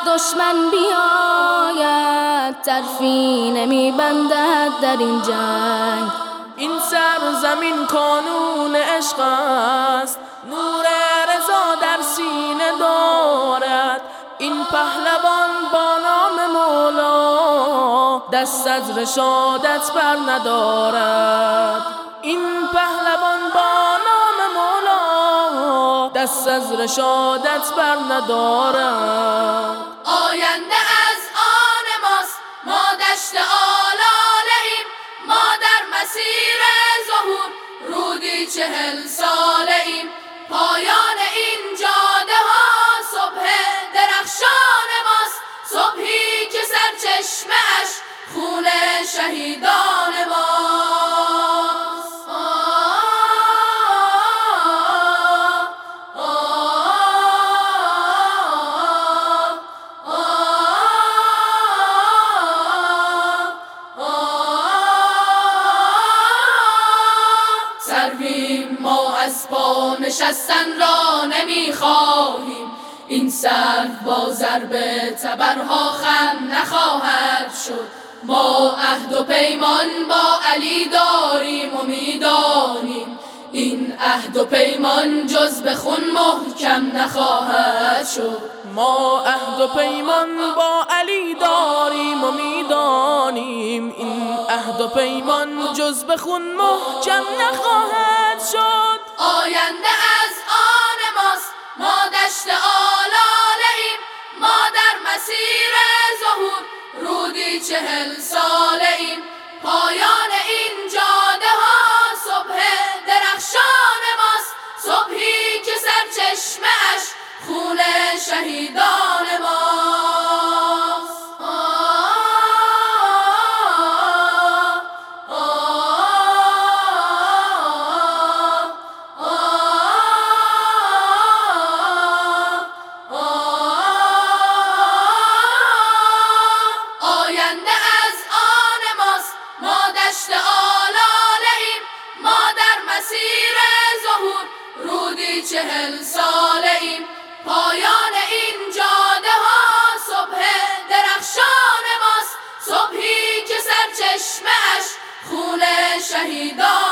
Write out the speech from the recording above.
دشمن بیاید طرفی نمیبندد در این جنگ. این سرزمین کانون عشق است، نور رضا در سینه دارد. این پهلوان با نام مولا دست از رشادت بر ندارد. این پهلوان با نام مولا دست از رشادت بر ندارد. آینده از آن ماست، ما دشت آلاله ایم، ما در مسیر ظهور رودی 40 ساله ایم. پایان این جاده ها صبح درخشان ماست، صبحی که سرچشمه اش خون شهیدان ماست. سرویم ما از پا نشستن را نمیخواهیم، این سرو با ضرب تبرها خم نخواهد شد. ما عهد و پیمان با علی داریم و میدانیم، این عهد و پیمان جز به خون محکم نخواهد شد. ما عهد و پیمان با علی داریم و میدانیم، این عهد و پیمان جز به خون محکم نخواهد شد. آینده از آن ماست، ما دشت آلاله ایم، ما در مسیر ظهور رودی 40 ساله ایم. پایان این جاده ها صبح درخشان ماست، صبحی که سرچشمه اش خون شهیدان ماست. آینده از آن ماست، ما دشت آلاله ایم، ما در مسیر ظهور رودی 40 ساله ایم. پایان این جاده ها صبح درخشان ماست، صبحی که سرچشمه اش خون شهیدان